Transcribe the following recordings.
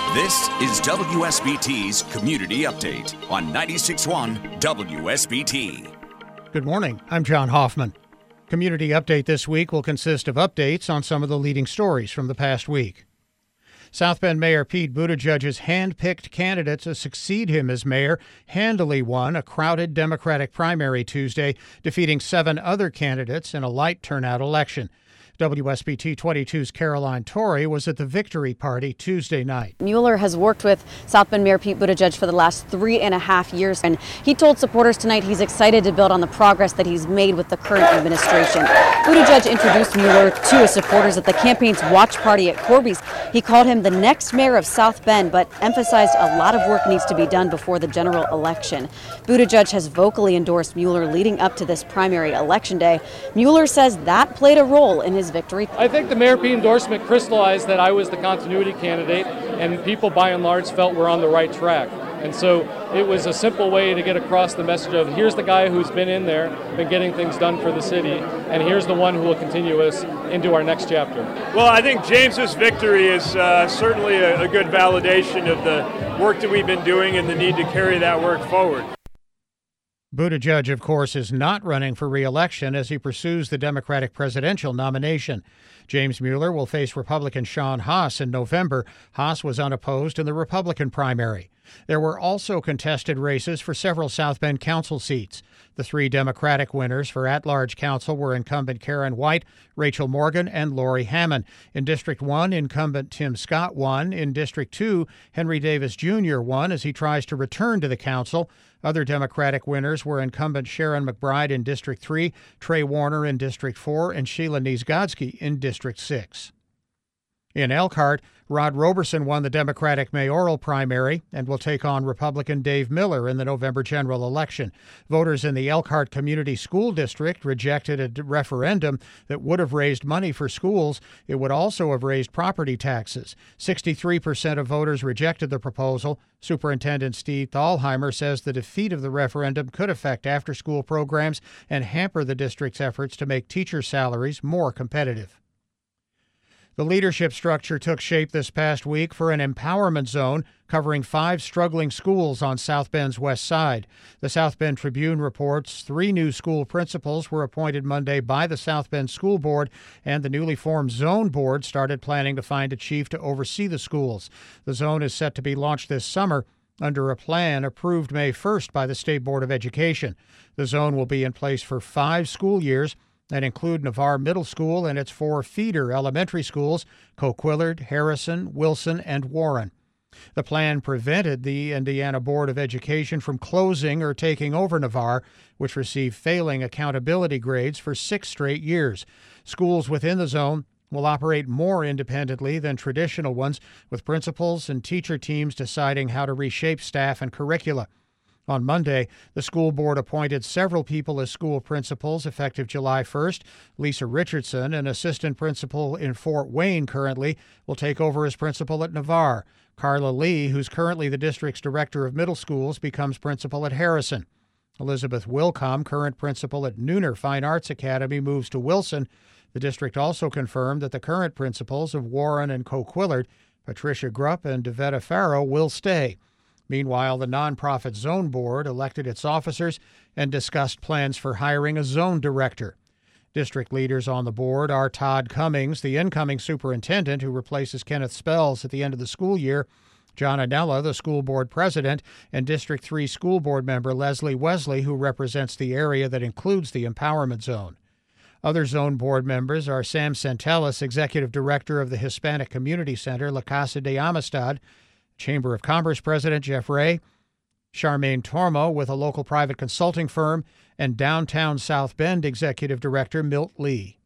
This is WSBT's Community Update on 96.1 WSBT. Good morning. I'm John Hoffman. Community Update this week will consist of updates on some of the leading stories from the past week. South Bend Mayor Pete Buttigieg's hand-picked candidate to succeed him as mayor handily won a crowded Democratic primary Tuesday, defeating 7 other candidates in a light turnout election. WSBT 22's Caroline Torrey was at the victory party Tuesday night. Mueller has worked with South Bend Mayor Pete Buttigieg for the last 3.5 years, and he told supporters tonight he's excited to build on the progress that he's made with the current administration. Buttigieg introduced Mueller to his supporters at the campaign's watch party at Corby's. He called him the next mayor of South Bend, but emphasized a lot of work needs to be done before the general election. Buttigieg has vocally endorsed Mueller leading up to this primary election day. Mueller says that played a role in his victory. I think the Mayor Pete endorsement crystallized that I was the continuity candidate, and people by and large felt we're on the right track. And so it was a simple way to get across the message of here's the guy who's been in there, been getting things done for the city, and here's the one who will continue us into our next chapter. Well, I think James's victory is certainly a good validation of the work that we've been doing and the need to carry that work forward. Buttigieg, of course, is not running for re-election as he pursues the Democratic presidential nomination. James Mueller will face Republican Sean Haas in November. Haas was unopposed in the Republican primary. There were also contested races for several South Bend council seats. The 3 Democratic winners for at-large council were incumbent Karen White, Rachel Morgan, and Lori Hammond. In District 1, incumbent Tim Scott won. In District 2, Henry Davis Jr. won as he tries to return to the council. Other Democratic winners were incumbent Sharon McBride in District 3, Trey Warner in District 4, and Sheila Niezgodsky in District 6. In Elkhart, Rod Roberson won the Democratic mayoral primary and will take on Republican Dave Miller in the November general election. Voters in the Elkhart Community School District rejected a referendum that would have raised money for schools. It would also have raised property taxes. 63% of voters rejected the proposal. Superintendent Steve Thalheimer says the defeat of the referendum could affect after-school programs and hamper the district's efforts to make teacher salaries more competitive. The leadership structure took shape this past week for an empowerment zone covering 5 struggling schools on South Bend's west side. The South Bend Tribune reports 3 new school principals were appointed Monday by the South Bend School Board, and the newly formed Zone Board started planning to find a chief to oversee the schools. The zone is set to be launched this summer under a plan approved May 1st by the State Board of Education. The zone will be in place for 5 school years that include Navarre Middle School and its 4 feeder elementary schools, Coquillard, Harrison, Wilson, and Warren. The plan prevented the Indiana Board of Education from closing or taking over Navarre, which received failing accountability grades for 6 straight years. Schools within the zone will operate more independently than traditional ones, with principals and teacher teams deciding how to reshape staff and curricula. On Monday, the school board appointed several people as school principals effective July 1st. Lisa Richardson, an assistant principal in Fort Wayne currently, will take over as principal at Navarre. Carla Lee, who's currently the district's director of middle schools, becomes principal at Harrison. Elizabeth Wilcom, current principal at Nooner Fine Arts Academy, moves to Wilson. The district also confirmed that the current principals of Warren and Coquillard, Patricia Grupp and Devetta Farrow, will stay. Meanwhile, the nonprofit Zone Board elected its officers and discussed plans for hiring a zone director. District leaders on the board are Todd Cummings, the incoming superintendent who replaces Kenneth Spells at the end of the school year, John Anella, the school board president, and District 3 school board member Leslie Wesley, who represents the area that includes the empowerment zone. Other zone board members are Sam Centellis, executive director of the Hispanic Community Center, La Casa de Amistad, Chamber of Commerce President Jeff Ray, Charmaine Tormo with a local private consulting firm, and Downtown South Bend Executive Director Milt Lee.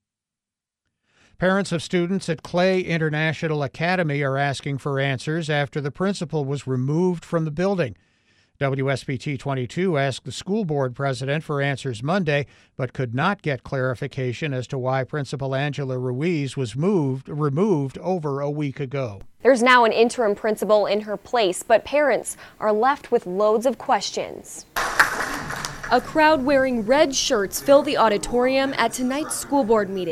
Parents of students at Clay International Academy are asking for answers after the principal was removed from the building. WSBT 22 asked the school board president for answers Monday, but could not get clarification as to why Principal Angela Ruiz was removed over a week ago. There's now an interim principal in her place, but parents are left with loads of questions. A crowd wearing red shirts fill the auditorium at tonight's school board meeting.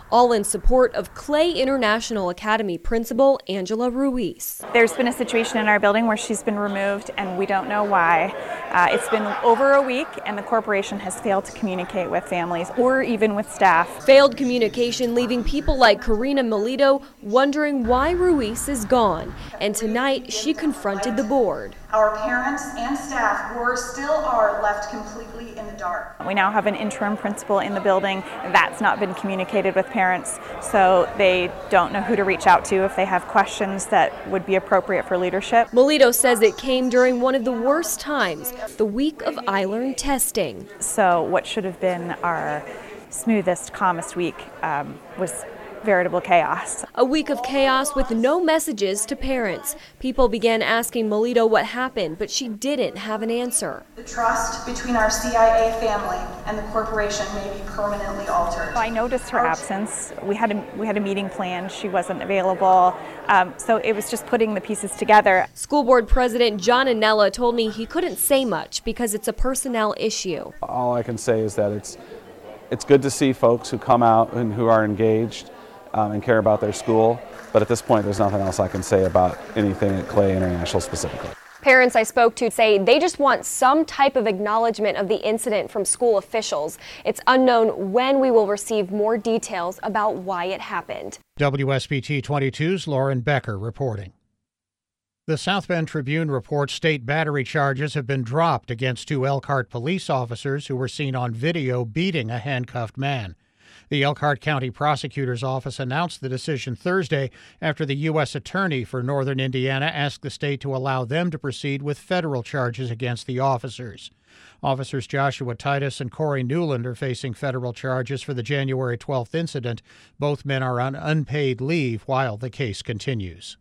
all in support of Clay International Academy principal Angela Ruiz. There's been a situation in our building where she's been removed and we don't know why. It's been over a week and the corporation has failed to communicate with families or even with staff. Failed communication leaving people like Karina Melito wondering why Ruiz is gone. And tonight she confronted the board. Our parents and staff still are left completely in the dark. We now have an interim principal in the building. That's not been communicated with parents, so they don't know who to reach out to if they have questions that would be appropriate for leadership. Melito says it came during one of the worst times, the week of iLearn testing. So what should have been our smoothest, calmest week was veritable chaos. A week of chaos with no messages to parents. People began asking Melito what happened, but she didn't have an answer. The trust between our CIA family and the corporation may be permanently altered. I noticed her absence. We had a meeting planned. She wasn't available. So it was just putting the pieces together. School board president John Anella told me he couldn't say much because it's a personnel issue. All I can say is that it's good to see folks who come out and who are engaged and care about their school, but at this point there's nothing else I can say about anything at Clay International specifically. Parents I spoke to say they just want some type of acknowledgement of the incident from school officials. It's unknown when we will receive more details about why it happened. WSBT 22's Lauren Becker reporting. The South Bend Tribune reports state battery charges have been dropped against 2 Elkhart police officers who were seen on video beating a handcuffed man. The Elkhart County Prosecutor's Office announced the decision Thursday after the U.S. Attorney for Northern Indiana asked the state to allow them to proceed with federal charges against the officers. Officers Joshua Titus and Corey Newland are facing federal charges for the January 12th incident. Both men are on unpaid leave while the case continues.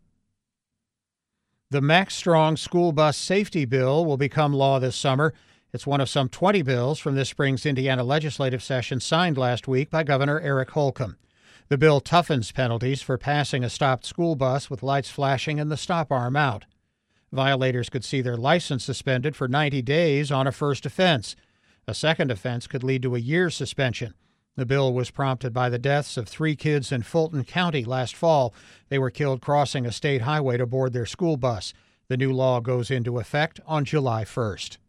The Max Strong school bus safety bill will become law this summer. It's one of some 20 bills from this spring's Indiana legislative session signed last week by Governor Eric Holcomb. The bill toughens penalties for passing a stopped school bus with lights flashing and the stop arm out. Violators could see their license suspended for 90 days on a first offense. A second offense could lead to a year's suspension. The bill was prompted by the deaths of 3 kids in Fulton County last fall. They were killed crossing a state highway to board their school bus. The new law goes into effect on July 1st.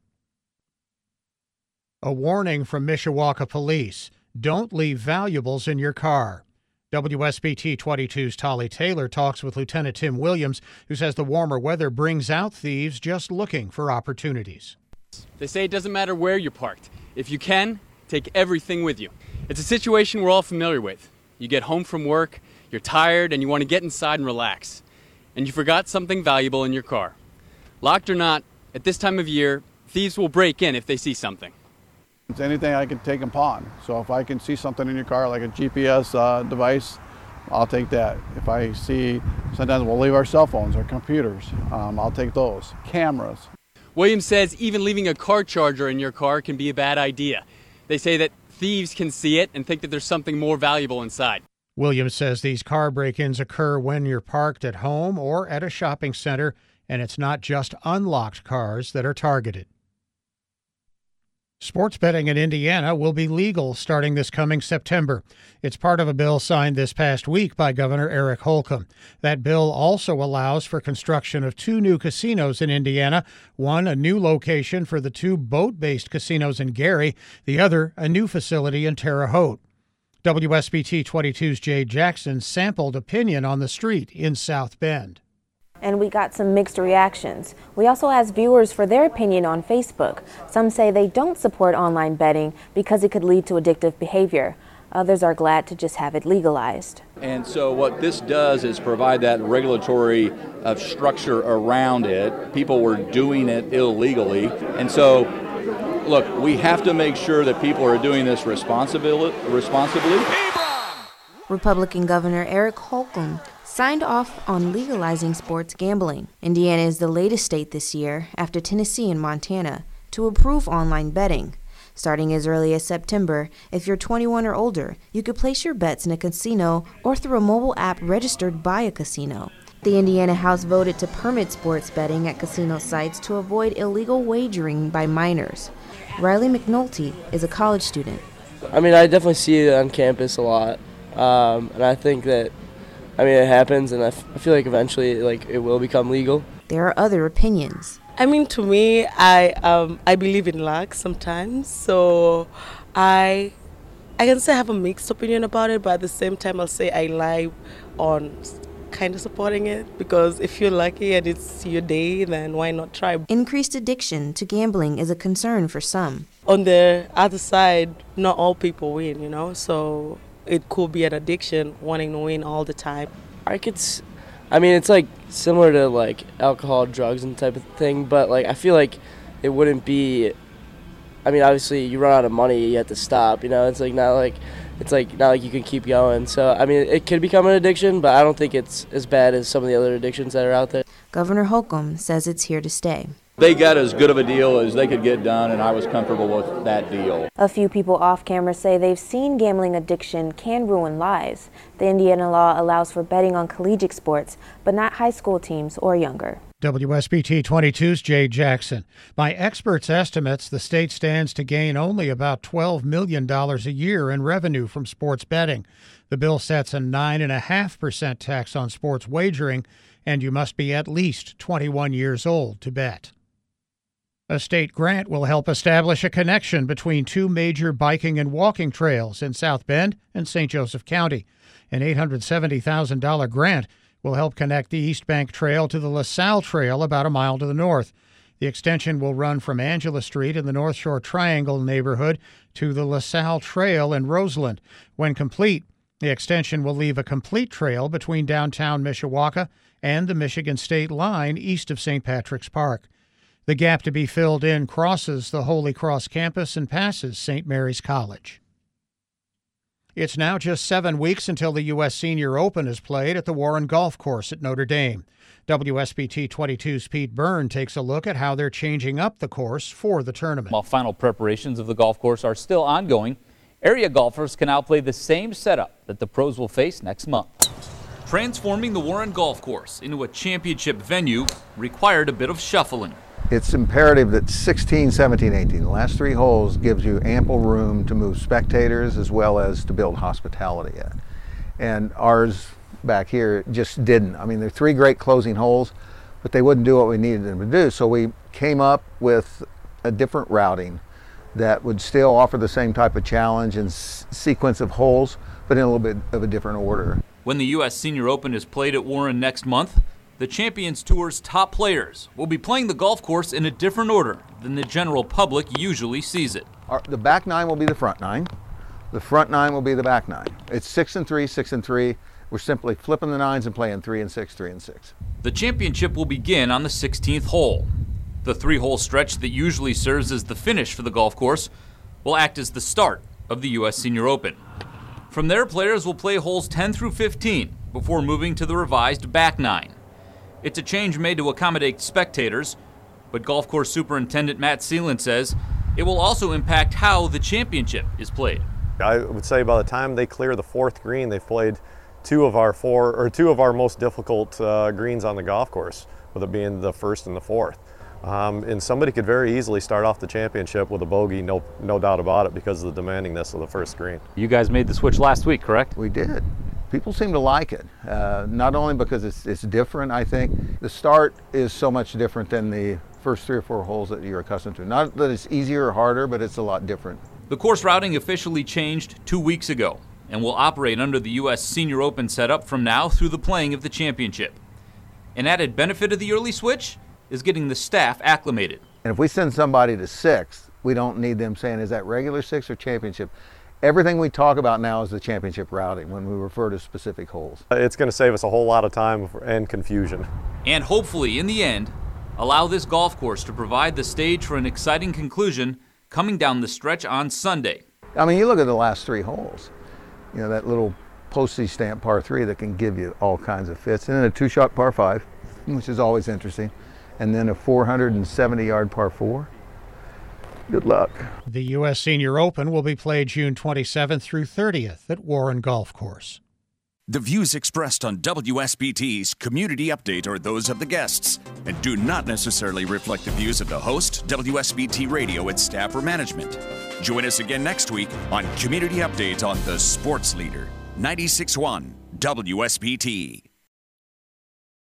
A warning from Mishawaka police. Don't leave valuables in your car. WSBT 22's Tolly Taylor talks with Lieutenant Tim Williams, who says the warmer weather brings out thieves just looking for opportunities. They say it doesn't matter where you're parked. If you can, take everything with you. It's a situation we're all familiar with. You get home from work, you're tired, and you want to get inside and relax. And you forgot something valuable in your car. Locked or not, at this time of year, thieves will break in if they see something. It's anything I can take and pawn. So if I can see something in your car like a GPS device, I'll take that. If I see, sometimes we'll leave our cell phones or computers, I'll take those. Cameras. Williams says even leaving a car charger in your car can be a bad idea. They say that thieves can see it and think that there's something more valuable inside. Williams says these car break-ins occur when you're parked at home or at a shopping center, and it's not just unlocked cars that are targeted. Sports betting in Indiana will be legal starting this coming September. It's part of a bill signed this past week by Governor Eric Holcomb. That bill also allows for construction of 2 new casinos in Indiana, one a new location for the 2 boat-based casinos in Gary, the other a new facility in Terre Haute. WSBT 22's Jay Jackson sampled opinion on the street in South Bend. And we got some mixed reactions. We also asked viewers for their opinion on Facebook. Some say they don't support online betting because it could lead to addictive behavior. Others are glad to just have it legalized. And so what this does is provide that regulatory structure around it. People were doing it illegally. And so, look, we have to make sure that people are doing this responsibly. Republican Governor Eric Holcomb signed off on legalizing sports gambling. Indiana is the latest state this year, after Tennessee and Montana, to approve online betting. Starting as early as September, if you're 21 or older, you could place your bets in a casino or through a mobile app registered by a casino. The Indiana House voted to permit sports betting at casino sites to avoid illegal wagering by minors. Riley McNulty is a college student. I mean, I definitely see it on campus a lot. And I think that, it happens, and I feel like eventually, it will become legal. There are other opinions. To me, I believe in luck sometimes, so I can say I have a mixed opinion about it, but at the same time, I'll say I lie on kind of supporting it, because if you're lucky and it's your day, then why not try? Increased addiction to gambling is a concern for some. On the other side, not all people win, so it could be an addiction, wanting to win all the time. It's like similar to alcohol, drugs and type of thing, but I feel like it wouldn't be, obviously you run out of money, you have to stop, it's not like you can keep going. So, it could become an addiction, but I don't think it's as bad as some of the other addictions that are out there. Governor Holcomb says it's here to stay. They got as good of a deal as they could get done, and I was comfortable with that deal. A few people off camera say they've seen gambling addiction can ruin lives. The Indiana law allows for betting on collegiate sports, but not high school teams or younger. WSBT 22's Jay Jackson. By experts' estimates, the state stands to gain only about $12 million a year in revenue from sports betting. The bill sets a 9.5% tax on sports wagering, and you must be at least 21 years old to bet. A state grant will help establish a connection between two major biking and walking trails in South Bend and St. Joseph County. An $870,000 grant will help connect the East Bank Trail to the LaSalle Trail about a mile to the north. The extension will run from Angela Street in the North Shore Triangle neighborhood to the LaSalle Trail in Roseland. When complete, the extension will leave a complete trail between downtown Mishawaka and the Michigan state line east of St. Patrick's Park. The gap to be filled in crosses the Holy Cross campus and passes St. Mary's College. It's now just 7 weeks until the U.S. Senior Open is played at the Warren Golf Course at Notre Dame. WSBT 22's Pete Byrne takes a look at how they're changing up the course for the tournament. While final preparations of the golf course are still ongoing, area golfers can now play the same setup that the pros will face next month. Transforming the Warren Golf Course into a championship venue required a bit of shuffling. It's imperative that 16, 17, 18, the last three holes, gives you ample room to move spectators as well as to build hospitality in. And ours back here just didn't. They're three great closing holes, but they wouldn't do what we needed them to do. So we came up with a different routing that would still offer the same type of challenge and sequence of holes, but in a little bit of a different order. When the U.S. Senior Open is played at Warren next month, the Champions Tour's top players will be playing the golf course in a different order than the general public usually sees it. The back nine will be the front nine. The front nine will be the back nine. It's 6 and 3, 6 and 3. We're simply flipping the nines and playing 3 and 6, 3 and 6. The championship will begin on the 16th hole. The three-hole stretch that usually serves as the finish for the golf course will act as the start of the U.S. Senior Open. From there, players will play holes 10 through 15 before moving to the revised back nine. It's a change made to accommodate spectators, but golf course superintendent Matt Seeland says it will also impact how the championship is played. I would say by the time they clear the fourth green, they've played two of our most difficult greens on the golf course, with it being the first and the fourth. And somebody could very easily start off the championship with a bogey, no doubt about it, because of the demandingness of the first green. You guys made the switch last week, correct? We did. People seem to like it, not only because it's different, I think. The start is so much different than the first 3 or 4 holes that you're accustomed to. Not that it's easier or harder, but it's a lot different. The course routing officially changed 2 weeks ago and will operate under the U.S. Senior Open setup from now through the playing of the championship. An added benefit of the early switch is getting the staff acclimated. And if we send somebody to 6th, we don't need them saying, is that regular 6 or championship? Everything we talk about now is the championship routing when we refer to specific holes. It's going to save us a whole lot of time and confusion. And hopefully, in the end, allow this golf course to provide the stage for an exciting conclusion coming down the stretch on Sunday. You look at the last 3 holes. That little postage stamp par 3 that can give you all kinds of fits. And then a 2-shot par 5, which is always interesting. And then a 470-yard par 4. Good luck. The U.S. Senior Open will be played June 27th through 30th at Warren Golf Course. The views expressed on WSBT's Community Update are those of the guests and do not necessarily reflect the views of the host, WSBT Radio, its staff, or management. Join us again next week on Community Update on the Sports Leader, 96.1 WSBT.